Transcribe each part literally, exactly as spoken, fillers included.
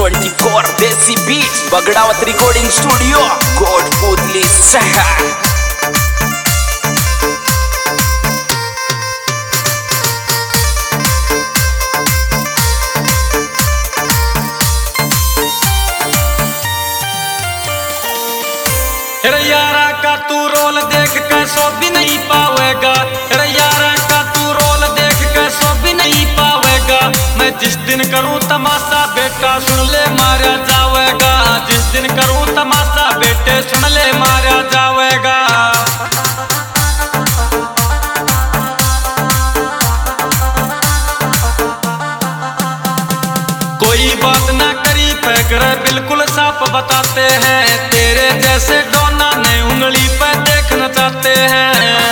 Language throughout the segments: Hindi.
ट्वेंटी फोर देसी beats Bagdawat recording studio Kotputli शहर। यारा का तू रोल देख के सो भी नहीं पावेगा, यारा का तू रोल देख के सो भी नहीं पावेगा। मैं जिस दिन करूं तमाशा बेटा सुन ले मारा जावेगा, जिस दिन करूं तमाशा बेटे सुन ले मारा जावेगा। कोई बात ना करी फेंक रहे बिल्कुल साफ बताते हैं, तेरे जैसे डोना ने उंगली पे देखना चाहते हैं।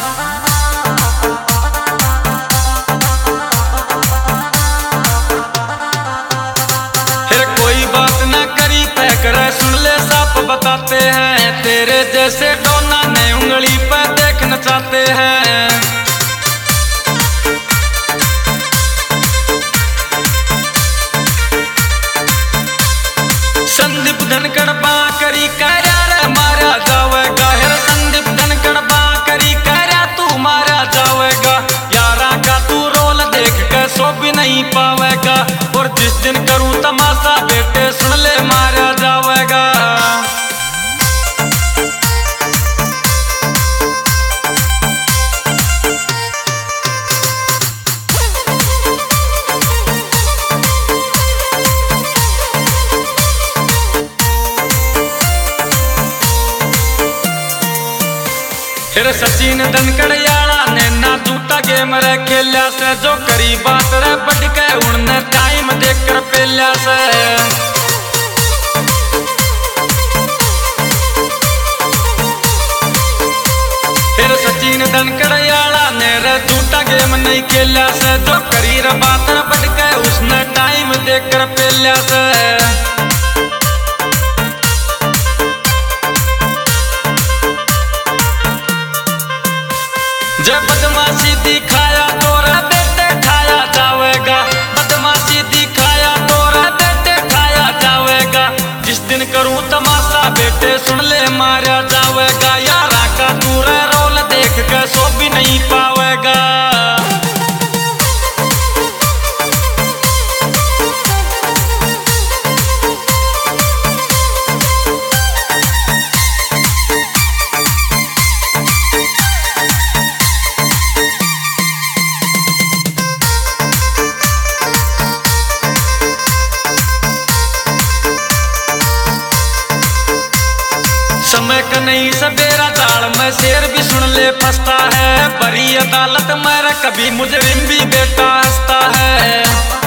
फिर कोई बात ना करी फेंक रहे सुन ले साफ बताते हैं, तेरे जैसे डोना ने उंगली पे देखना चाहते हैं। संदीप धनखड़ बाकरी करा रे मारा जावेगा, हेर संदीप धनखड़ बाकरी करा तू मारा जावेगा। यारा का तू रोल देख के सो भी नहीं पावेगा, और जिस दिन करूं तमाशा बेटे सुन ले मारा जावेगा। फिर सचिन धनखड़ याला ने ना झूठा गेम रे खेलिया से, जो करी बात रे बढ़ के उड़ने टाइम देख कर पेलिया से। फिर सचिन धनखड़ याला ने रे झूठा गेम नहीं खेलिया से, जो करी रे बात रे बढ़ के उसने टाइम देख कर पेलिया से। जब बदमाशी दिखाया तो रे बेटे खाया जावेगा, बदमाशी दिखाया तो रे बेटे खाया जावेगा। जिस दिन करूं तमाशा बेटे सुन ले मारा जावेगा। यारा का तू रे रोल देख के सो भी नहीं पावेगा। समय का नहीं सवेरा दाल में शेर भी सुन ले फंसता है, बड़ी अदालत में कभी मुजरिम भी बेटा हंसता है।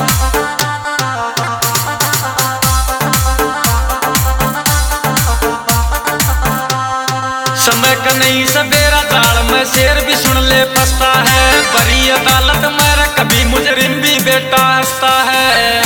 समय का नहीं सवेरा दाल में शेर भी सुन ले फंसता है, बड़ी अदालत में कभी मुजरिम भी बेटा हंसता है।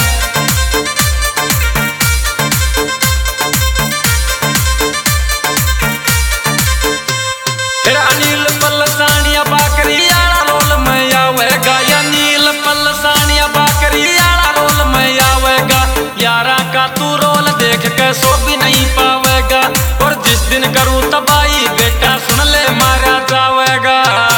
फिर अनिल पलसानिया बाकरी आला रोल में आवेगा, अनिल पलसानिया बाकरी आला रोल में आवेगा। यारा का तू रोल देख के सो भी नहीं पावेगा, और जिस दिन करूं तबाही बेटा सुन ले मारा जावेगा।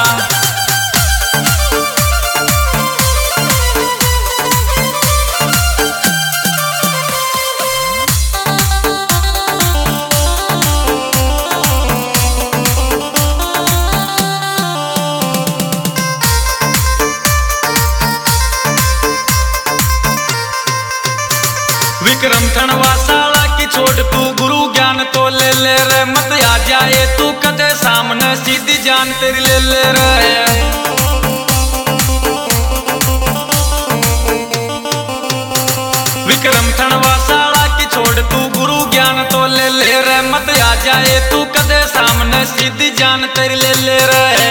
विक्रम थनवासाला की छोड़ तू गुरु ज्ञान तो ले ले रे, मत आ जाए तू कदे सामने सीधी जान तेरी ले ले रे। विक्रम थनवासाला की छोड़ तू गुरु ज्ञान तो ले ले रे, मत आ जाए तू कदे सामने सीधी जान तेरी ले ले रे।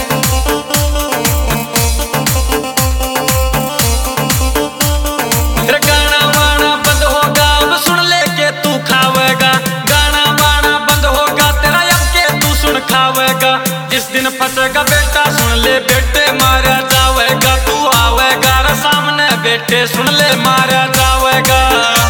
जिस दिन फंसेगा बेटा सुन ले बेटे मारा जावेगा, तू आवेगा रे सामने बेटे सुन ले मारा जावेगा।